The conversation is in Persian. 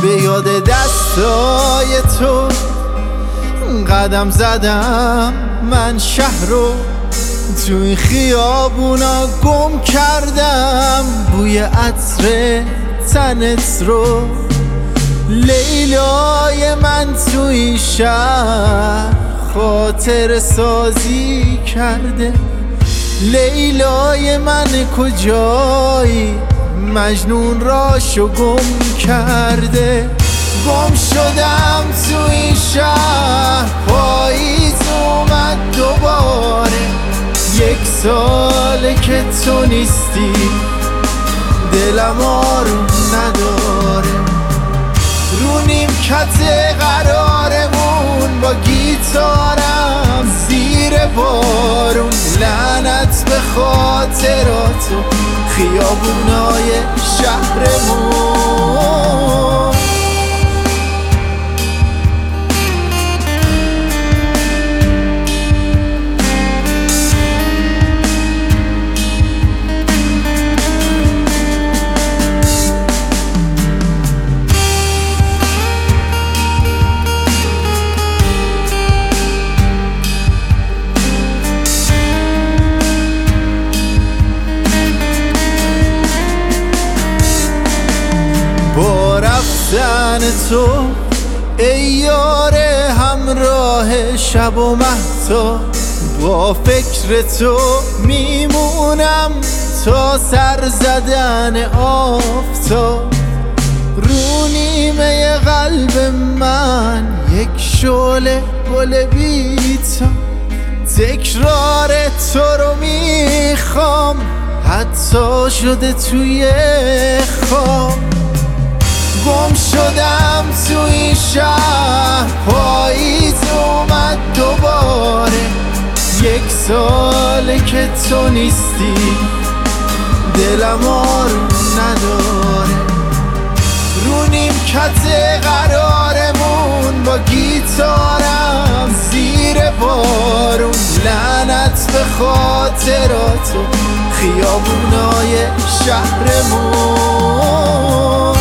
به یاد دستای تو قدم زدم من شهر رو، تو این خیابونا گم کردم بوی عطر تنت رو. لیلای من تو این شهر خاطر سازی کرده، لیلای من کجایی مجنون راشو گم کرده. گم شدم تو این شهر، پاییز اومد دوباره، یک ساله که تو نیستی دلم آروم نداره. رو نیمکت قرارمون با گیتارم زیر بارون، لعنت به خاطراتو خیابونای شهرمون. با رفتن تو ای یار همراه شب و مهتا، با فکر تو میمونم تا سر زدن آفتاب. رو نیمه قلب من یک شعله گل بیتا، تکرار تو رو میخوام حتی شده توی خواب. گم شدم تو این شهر، پاییز اومد دوباره، یک ساله که تو نیستی دلم آروم نداره. رو نیمکت قرارمون با گیتارم زیر بارون، لعنت به خاطراتو خیابونای شهرمون.